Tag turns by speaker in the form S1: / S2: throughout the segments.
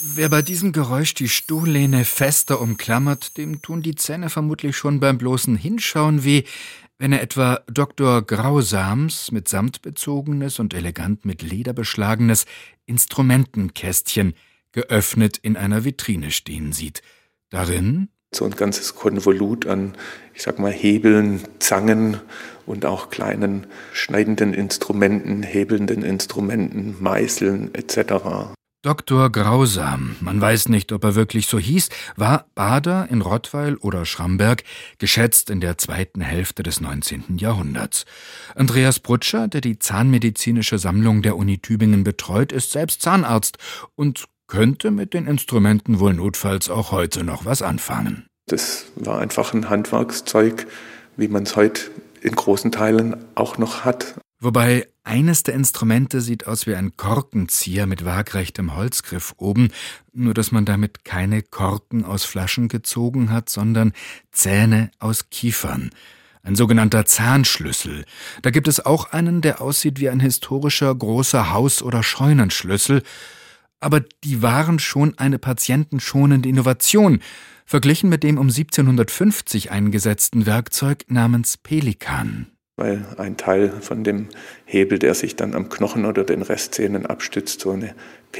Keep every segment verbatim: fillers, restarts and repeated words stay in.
S1: Wer bei diesem Geräusch die Stuhllehne fester umklammert, dem tun die Zähne vermutlich schon beim bloßen Hinschauen weh, wenn er etwa Doktor Grausams mit Samt bezogenes und elegant mit Leder beschlagenes Instrumentenkästchen geöffnet in einer Vitrine stehen sieht. Darin
S2: so ein ganzes Konvolut an, ich sag mal, Hebeln, Zangen und auch kleinen schneidenden Instrumenten, hebelnden Instrumenten, Meißeln et cetera.
S1: Doktor Grausam, man weiß nicht, ob er wirklich so hieß, war Bader in Rottweil oder Schramberg, geschätzt in der zweiten Hälfte des neunzehnten Jahrhunderts. Andreas Prutscher, der die zahnmedizinische Sammlung der Uni Tübingen betreut, ist selbst Zahnarzt und könnte mit den Instrumenten wohl notfalls auch heute noch was anfangen.
S2: Das war einfach ein Handwerkszeug, wie man es heute in großen Teilen auch noch hat.
S1: Wobei eines der Instrumente sieht aus wie ein Korkenzieher mit waagrechtem Holzgriff oben, nur dass man damit keine Korken aus Flaschen gezogen hat, sondern Zähne aus Kiefern. Ein sogenannter Zahnschlüssel. Da gibt es auch einen, der aussieht wie ein historischer großer Haus- oder Scheunenschlüssel. Aber die waren schon eine patientenschonende Innovation, verglichen mit dem um siebzehnhundertfünfzig eingesetzten Werkzeug namens Pelikan.
S2: Weil ein Teil von dem Hebel, der sich dann am Knochen oder den Restzähnen abstützt, so eine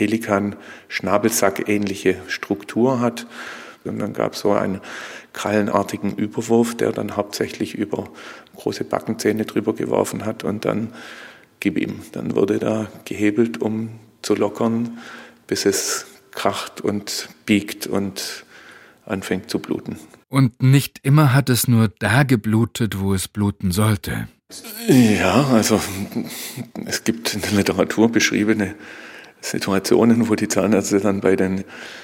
S2: Pelikan-Schnabelsack-ähnliche Struktur hat. Und dann gab es so einen krallenartigen Überwurf, der dann hauptsächlich über große Backenzähne drüber geworfen hat und dann gib ihm. Dann wurde da gehebelt, um zu lockern, bis es kracht und biegt und anfängt zu bluten.
S1: Und nicht immer hat es nur da geblutet, wo es bluten sollte.
S2: Ja, also es gibt in der Literatur beschriebene Situationen, wo die Zahnärzte dann bei den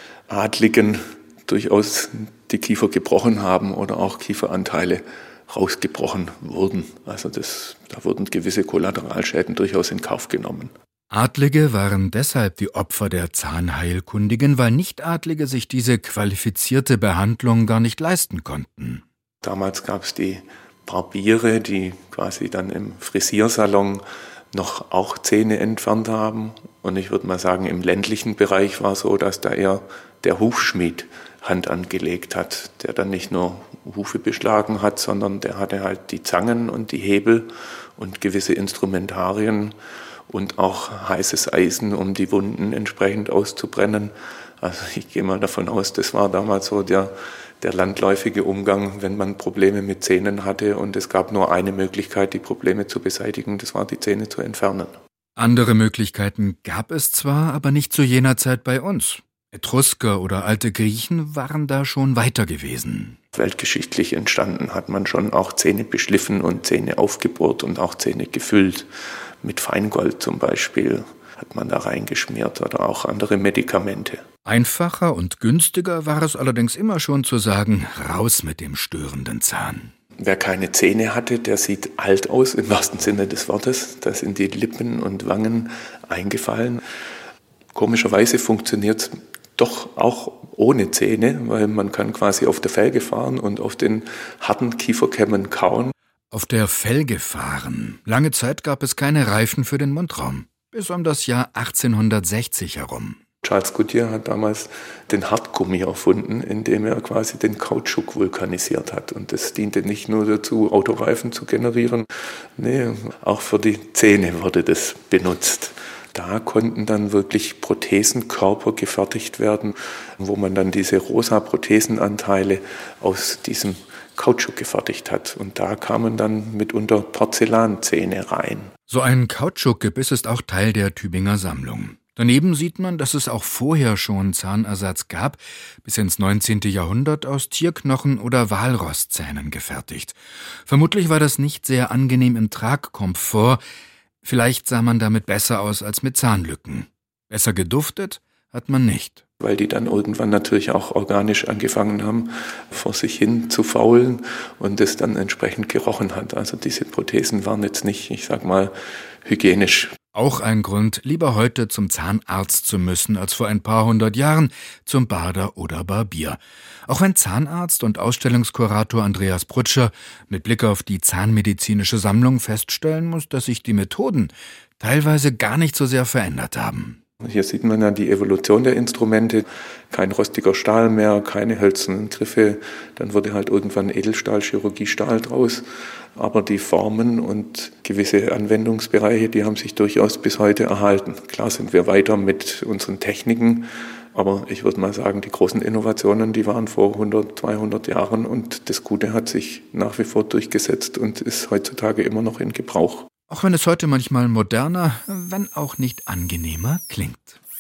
S2: Adligen durchaus die Kiefer gebrochen haben oder auch Kieferanteile rausgebrochen wurden. Also das, da wurden gewisse Kollateralschäden durchaus in Kauf genommen.
S1: Adlige waren deshalb die Opfer der Zahnheilkundigen, weil Nichtadlige sich diese qualifizierte Behandlung gar nicht leisten konnten.
S2: Damals gab es die Barbiere, die quasi dann im Frisiersalon noch auch Zähne entfernt haben. Und ich würde mal sagen, im ländlichen Bereich war es so, dass da eher der Hufschmied Hand angelegt hat, der dann nicht nur Hufe beschlagen hat, sondern der hatte halt die Zangen und die Hebel und gewisse Instrumentarien und auch heißes Eisen, um die Wunden entsprechend auszubrennen. Also ich gehe mal davon aus, das war damals so der, der landläufige Umgang, wenn man Probleme mit Zähnen hatte und es gab nur eine Möglichkeit, die Probleme zu beseitigen, das war die Zähne zu entfernen.
S1: Andere Möglichkeiten gab es zwar, aber nicht zu jener Zeit bei uns. Etrusker oder alte Griechen waren da schon weiter gewesen.
S2: Weltgeschichtlich entstanden hat man schon auch Zähne beschliffen und Zähne aufgebohrt und auch Zähne gefüllt. Mit Feingold zum Beispiel hat man da reingeschmiert oder auch andere Medikamente.
S1: Einfacher und günstiger war es allerdings immer schon zu sagen, raus mit dem störenden Zahn.
S2: Wer keine Zähne hatte, der sieht alt aus, im wahrsten Sinne des Wortes. Da sind die Lippen und Wangen eingefallen. Komischerweise funktioniert es doch auch ohne Zähne, weil man kann quasi auf der Felge fahren und auf den harten Kieferkämmen kauen.
S1: Auf der Felge fahren. Lange Zeit gab es keine Reifen für den Mundraum. Bis um das Jahr achtzehnhundertsechzig herum.
S2: Charles Goodyear hat damals den Hartgummi erfunden, indem er quasi den Kautschuk vulkanisiert hat. Und das diente nicht nur dazu, Autoreifen zu generieren, nee, auch für die Zähne wurde das benutzt. Da konnten dann wirklich Prothesenkörper gefertigt werden, wo man dann diese rosa Prothesenanteile aus diesem Kautschuk gefertigt hat. Und da kamen dann mitunter Porzellanzähne rein.
S1: So ein Kautschukgebiss ist auch Teil der Tübinger Sammlung. Daneben sieht man, dass es auch vorher schon Zahnersatz gab, bis ins neunzehnte Jahrhundert aus Tierknochen oder Walrosszähnen gefertigt. Vermutlich war das nicht sehr angenehm im Tragkomfort. Vielleicht sah man damit besser aus als mit Zahnlücken. Besser geduftet hat man nicht.
S2: Weil die dann irgendwann natürlich auch organisch angefangen haben, vor sich hin zu faulen und es dann entsprechend gerochen hat. Also diese Prothesen waren jetzt nicht, ich sag mal, hygienisch.
S1: Auch ein Grund, lieber heute zum Zahnarzt zu müssen, als vor ein paar hundert Jahren zum Bader oder Barbier. Auch wenn Zahnarzt und Ausstellungskurator Andreas Prutscher mit Blick auf die zahnmedizinische Sammlung feststellen muss, dass sich die Methoden teilweise gar nicht so sehr verändert haben.
S2: Hier sieht man ja die Evolution der Instrumente. Kein rostiger Stahl mehr, keine hölzernen Griffe. Dann wurde halt irgendwann Edelstahl, Chirurgiestahl draus. Aber die Formen und gewisse Anwendungsbereiche, die haben sich durchaus bis heute erhalten. Klar sind wir weiter mit unseren Techniken, aber ich würde mal sagen, die großen Innovationen, die waren vor hundert, zweihundert Jahren und das Gute hat sich nach wie vor durchgesetzt und ist heutzutage immer noch in Gebrauch.
S1: Auch wenn es heute manchmal moderner, wenn auch nicht angenehmer klingt.